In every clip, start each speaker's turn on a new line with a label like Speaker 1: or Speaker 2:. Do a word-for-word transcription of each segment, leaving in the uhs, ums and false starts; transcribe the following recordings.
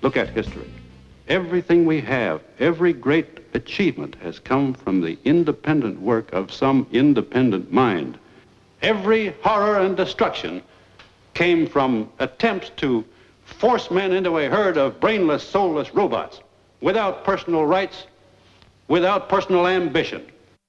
Speaker 1: Look at history. Everything we have, every great achievement has come from the independent work of some independent mind. Every horror and destruction came from attempts to force men into a herd of brainless, soulless robots without personal rights, without personal ambition.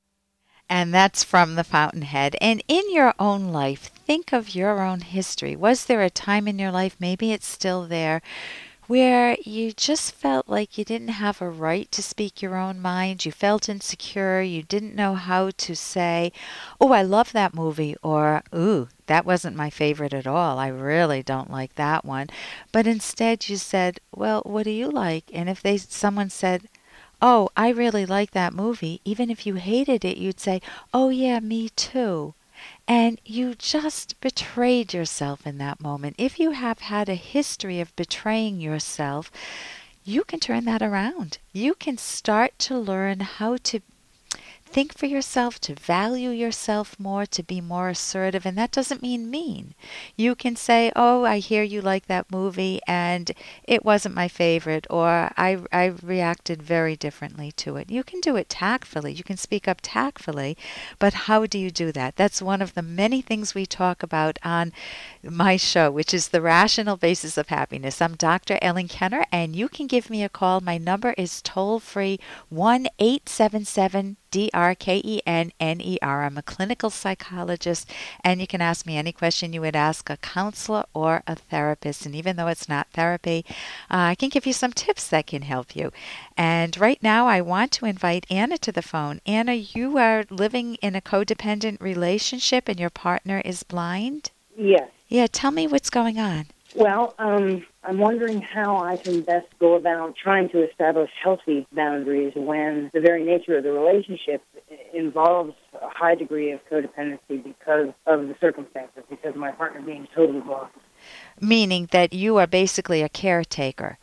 Speaker 2: And that's from The Fountainhead. And in your own life, think of your own history. Was there a time in your life, maybe it's still there, where you just felt like you didn't have a right to speak your own mind? You felt insecure. You didn't know how to say, oh, I love that movie, or, ooh, that wasn't my favorite at all. I really don't like that one. But instead you said, well, what do you like? And if they someone said, oh, I really like that movie, even if you hated it, you'd say, oh, yeah, me too. And you just betrayed yourself in that moment. If you have had a history of betraying yourself, you can turn that around. You can start to learn how to think for yourself, to value yourself more, to be more assertive. And that doesn't mean mean. You can say, oh, I hear you like that movie and it wasn't my favorite, or I, I reacted very differently to it. You can do it tactfully. You can speak up tactfully. But how do you do that? That's one of the many things we talk about on my show, which is The Rational Basis of Happiness. I'm Doctor Ellen Kenner, and you can give me a call. My number is toll-free one eight seven seven D R K E N N E R. I'm a clinical psychologist, and you can ask me any question you would ask a counselor or a therapist. And even though it's not therapy, uh, I can give you some tips that can help you. And right now, I want to invite Anna to the phone. Anna, you are living in a codependent relationship, and your partner is blind?
Speaker 3: Yes.
Speaker 2: Yeah, tell me what's going on.
Speaker 3: Well, um, I'm wondering how I can best go about trying to establish healthy boundaries when the very nature of the relationship involves a high degree of codependency because of the circumstances, because of my partner being totally blind.
Speaker 2: Meaning that you are basically a caretaker.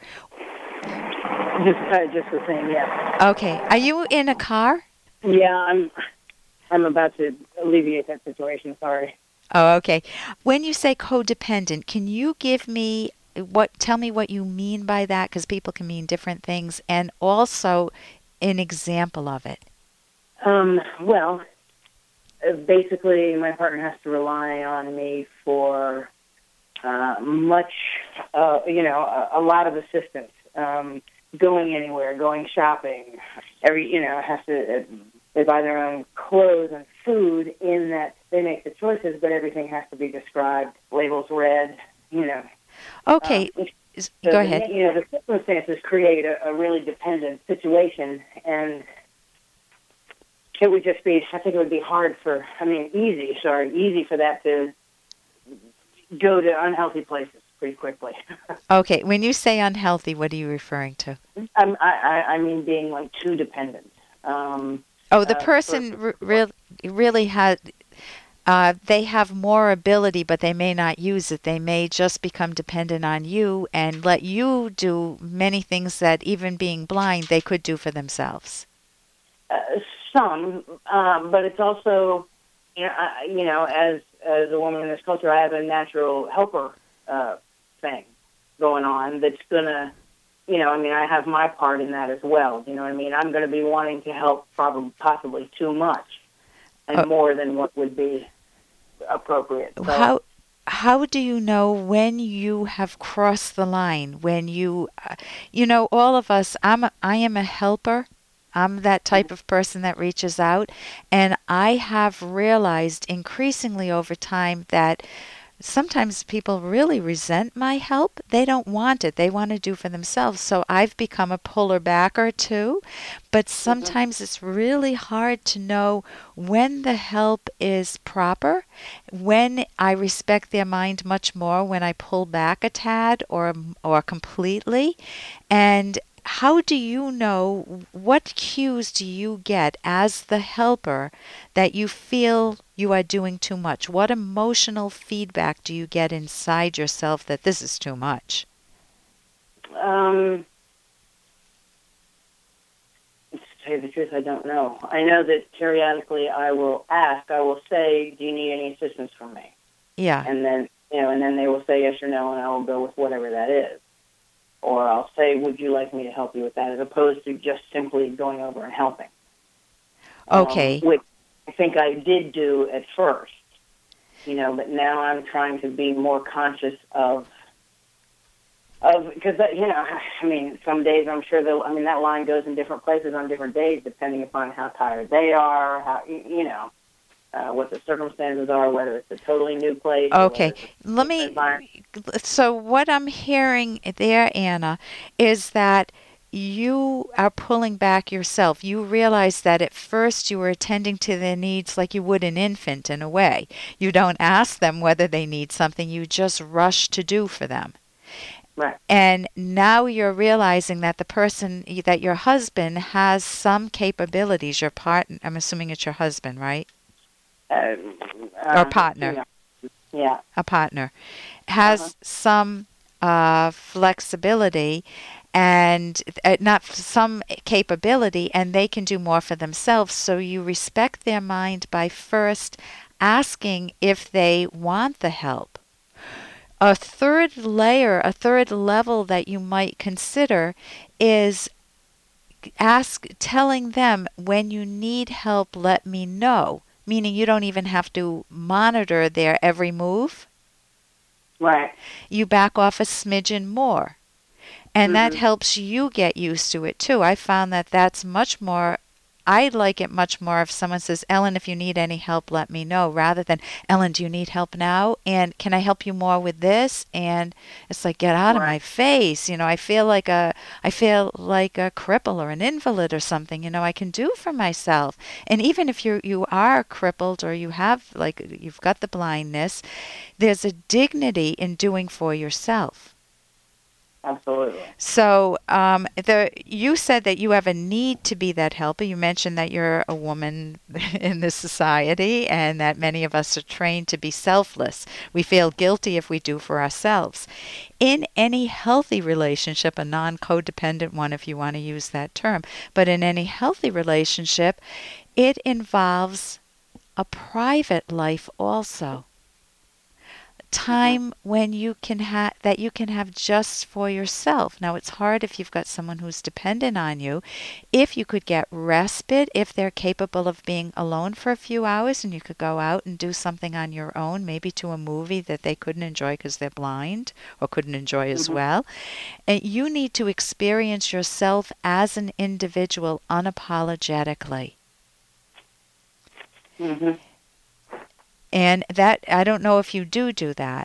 Speaker 3: Just, uh, just the same, yeah.
Speaker 2: Okay. Are you in a car?
Speaker 3: Yeah, I'm. I'm about to alleviate that situation. Sorry.
Speaker 2: Oh, okay. When you say codependent, can you give me what? Tell me what you mean by that, because people can mean different things, and also an example of it.
Speaker 3: Um. Well, uh, basically, my partner has to rely on me for uh, much, uh, you know, a, a lot of assistance. Um, going anywhere, going shopping, every, you know, has to. Uh, They buy their own clothes and food in that they make the choices, but everything has to be described, labels read, you know.
Speaker 2: Okay,
Speaker 3: um,
Speaker 2: so
Speaker 3: so
Speaker 2: go
Speaker 3: the,
Speaker 2: ahead.
Speaker 3: You know, the circumstances create a, a really dependent situation, and it would just be, I think it would be hard for, I mean, easy, sorry, easy for that to go to unhealthy places pretty quickly.
Speaker 2: Okay, when you say unhealthy, what are you referring to?
Speaker 3: I'm, I, I, I mean being like too dependent. Um
Speaker 2: Oh, the
Speaker 3: Uh,
Speaker 2: person
Speaker 3: for-
Speaker 2: re- really, really has, uh, they have more ability, but they may not use it. They may just become dependent on you and let you do many things that even being blind, they could do for themselves.
Speaker 3: Uh, some, um, but it's also, you know, I, you know, as as a woman in this culture, I have a natural helper uh, thing going on that's gonna, you know, I mean, I have my part in that as well. You know what I mean? I'm going to be wanting to help probably possibly too much and
Speaker 2: Oh.
Speaker 3: more than what would be appropriate. So,
Speaker 2: How how do you know when you have crossed the line? When you, uh, you know, all of us. I'm a, I am a helper. I'm that type of person that reaches out, and I have realized increasingly over time that sometimes people really resent my help. They don't want it. They want to do for themselves. So I've become a puller backer too. But sometimes mm-hmm. it's really hard to know when the help is proper, when I respect their mind much more, when I pull back a tad or or completely. And how do you know, what cues do you get as the helper that you feel you are doing too much? What emotional feedback do you get inside yourself that this is too much?
Speaker 3: Um, to tell you the truth, I don't know. I know that periodically I will ask, I will say, do you need any assistance from me?
Speaker 2: Yeah.
Speaker 3: And then, you know, and then they will say yes or no, and I will go with whatever that is. or I'll say, would you like me to help you with that, as opposed to just simply going over and helping.
Speaker 2: Okay.
Speaker 3: Um, which I think I did do at first, you know, but now I'm trying to be more conscious of, of because, you know, I mean, some days I'm sure they'll, I mean, that line goes in different places on different days, depending upon how tired they are, how, you know, uh, what the circumstances are, whether it's a totally new place.
Speaker 2: Okay. Let me, so what I'm hearing there, Anna, is that you are pulling back yourself. You realize that at first you were attending to their needs like you would an infant in a way. You don't ask them whether they need something. You just rush to do for them.
Speaker 3: Right.
Speaker 2: And now you're realizing that the person, that your husband has some capabilities, your partner, I'm assuming it's your husband, right?
Speaker 3: Uh,
Speaker 2: uh, or partner.
Speaker 3: Yeah. yeah.
Speaker 2: A partner. Has uh-huh. some uh, flexibility and uh, not some capability, and they can do more for themselves. So you respect their mind by first asking if they want the help. A third layer, a third level that you might consider is ask, telling them, when you need help, let me know. Meaning you don't even have to monitor their every move.
Speaker 3: Right.
Speaker 2: You back off a smidgen more. And mm-hmm. that helps you get used to it too. I found that that's much more, I like it much more if someone says, Ellen, if you need any help, let me know, rather than, Ellen, do you need help now? And can I help you more with this? And it's like, get out right. of my face. You know, I feel like a, I feel like a cripple or an invalid or something, you know, I can do for myself. And even if you you are crippled or you have, like, you've got the blindness, there's a dignity in doing for yourself.
Speaker 3: Absolutely.
Speaker 2: So um, the you said that you have a need to be that helper. You mentioned that you're a woman in this society and that many of us are trained to be selfless. We feel guilty if we do for ourselves. In any healthy relationship, a non-codependent one if you want to use that term, but in any healthy relationship, it involves a private life also. Time when you can have that you can have just for yourself. Now it's hard if you've got someone who's dependent on you. If you could get respite, if they're capable of being alone for a few hours and you could go out and do something on your own, maybe to a movie that they couldn't enjoy because they're blind or couldn't enjoy mm-hmm. as well. And you need to experience yourself as an individual unapologetically.
Speaker 3: Mm-hmm.
Speaker 2: And that, I don't know if you do do that.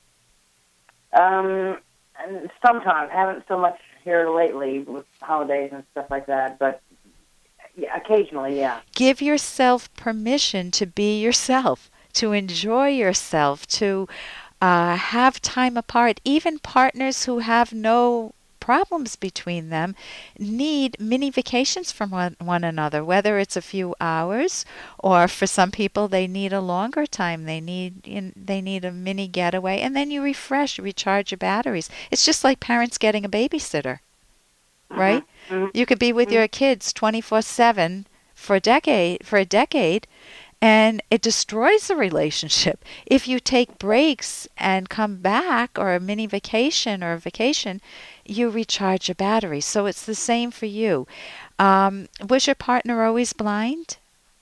Speaker 3: Um, sometimes. Haven't so much here lately with holidays and stuff like that, but yeah, occasionally, yeah.
Speaker 2: Give yourself permission to be yourself, to enjoy yourself, to uh, have time apart. Even partners who have no problems between them need mini vacations from one, one another, whether it's a few hours or for some people they need a longer time. They need in, they need a mini getaway, and then you refresh, recharge your batteries. It's just like parents getting a babysitter, right? Mm-hmm. You could be with mm-hmm. your kids twenty-four seven for a decade, for a decade, and it destroys the relationship. If you take breaks and come back, or a mini vacation or a vacation, you recharge your batteries. So it's the same for you. Um, was your partner always blind?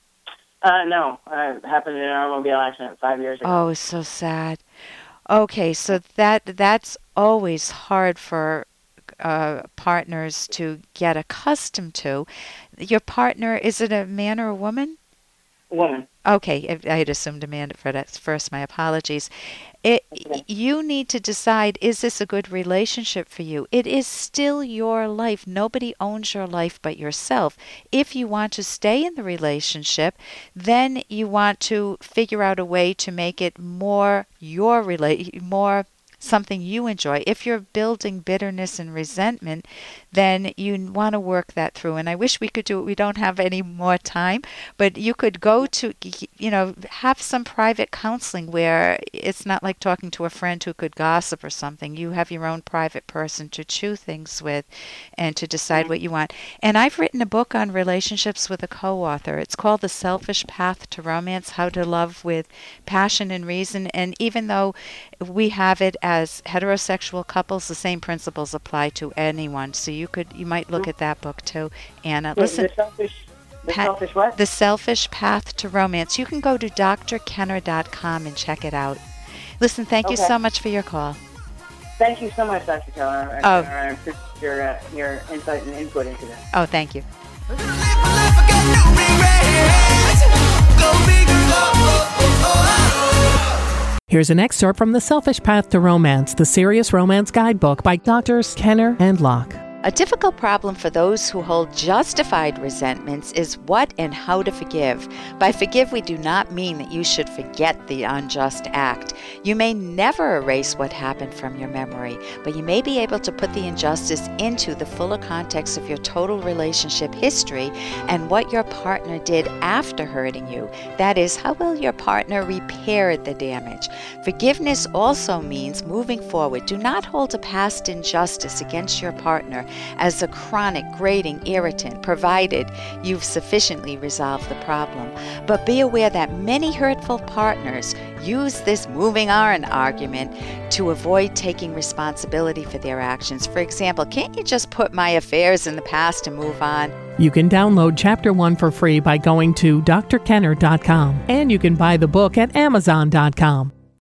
Speaker 3: Uh, no. It happened in an automobile accident five years ago.
Speaker 2: Oh, so sad. Okay, so that that's always hard for uh, partners to get accustomed to. Your partner, is it a man or a woman?
Speaker 3: Woman.
Speaker 2: Okay, I had assumed a man for that first. My apologies. It, okay. You need to decide, is this a good relationship for you? It is still your life. Nobody owns your life but yourself. If you want to stay in the relationship, then you want to figure out a way to make it more your rela- more something you enjoy. If you're building bitterness and resentment, then you want to work that through. And I wish we could do it. We don't have any more time, but you could go to, you know, have some private counseling where it's not like talking to a friend who could gossip or something. You have your own private person to chew things with and to decide mm-hmm. what you want. And I've written a book on relationships with a co-author. It's called The Selfish Path to Romance, How to Love with Passion and Reason. And even though we have it as heterosexual couples. The same principles apply to anyone. So you could, you might look at that book too, Anna.
Speaker 3: The,
Speaker 2: Listen,
Speaker 3: the selfish, the
Speaker 2: Pa-
Speaker 3: selfish what?
Speaker 2: The Selfish Path to Romance. You can go to d r kenner dot com and check it out. Listen, thank
Speaker 3: Okay.
Speaker 2: you so much for your call.
Speaker 3: Thank you so much, Doctor Keller.
Speaker 2: Oh.
Speaker 3: I appreciate your, uh, your insight and input into this.
Speaker 2: Oh, thank you.
Speaker 4: Here's an excerpt from The Selfish Path to Romance, the Serious Romance Guidebook by Doctors Kenner and Locke.
Speaker 2: A difficult problem for those who hold justified resentments is what and how to forgive. By forgive, we do not mean that you should forget the unjust act. You may never erase what happened from your memory, but you may be able to put the injustice into the fuller context of your total relationship history and what your partner did after hurting you. That is, how well your partner repaired the damage. Forgiveness also means moving forward. Do not hold a past injustice against your partner as a chronic, grating irritant, provided you've sufficiently resolved the problem. But be aware that many hurtful partners use this moving on argument to avoid taking responsibility for their actions. For example, can't you just put my affairs in the past and move on?
Speaker 4: You can download Chapter one for free by going to d r kenner dot com, and you can buy the book at amazon dot com.